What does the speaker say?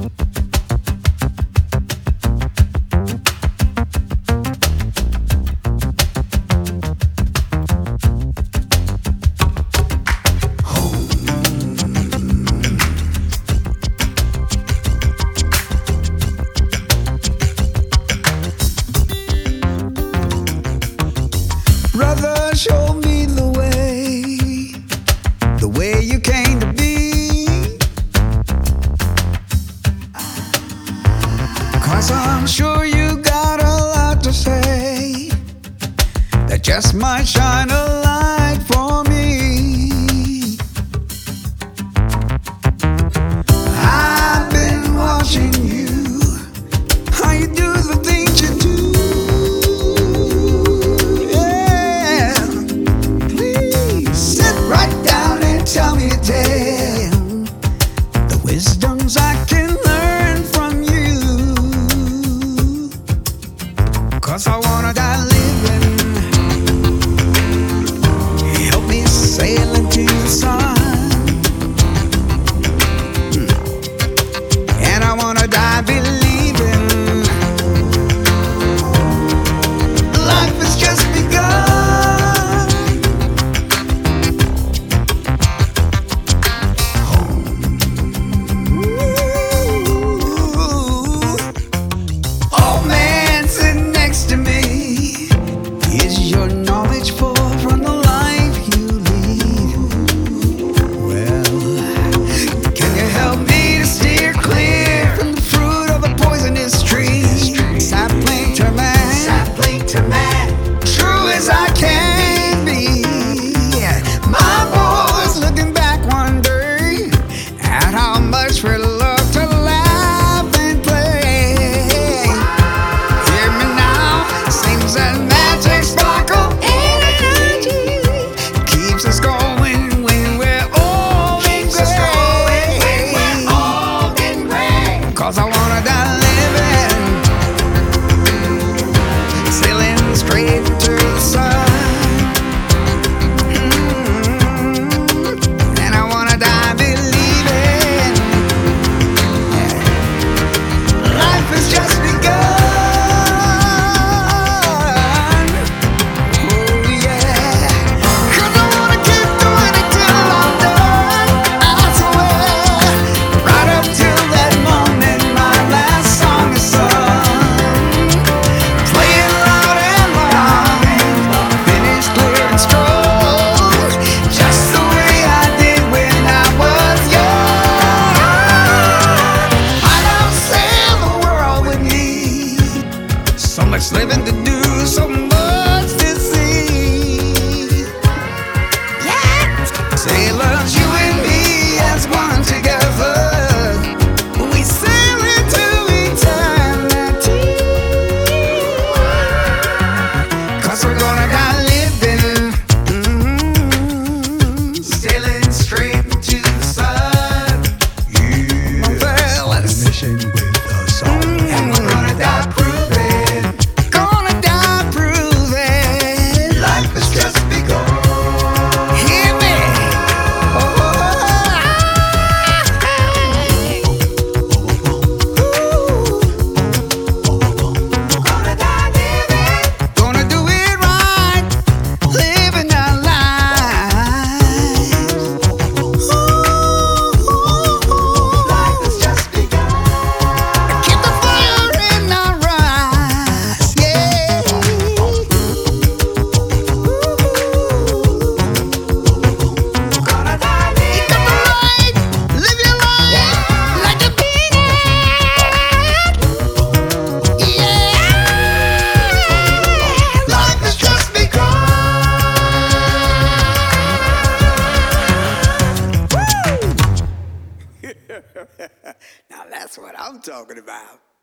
Brother, show me the way you came to be. 'Cause I'm sure you got a lot to say that just might shine a light for me. I've been watching you, how you do the things you do. Tell me a tale, the wisdoms I can learn from you. 'Cause I wanna die living, help me sail into the sun. And I wanna die believing life has just begun. Living to do so much to see. Yeah, sailors, you and me as one together, we sail into eternity. 'Cause we're gonna die living, sailing straight into the sun. Yeah, well, a mission with a song, and we're gonna die proving. Now that's what I'm talking about.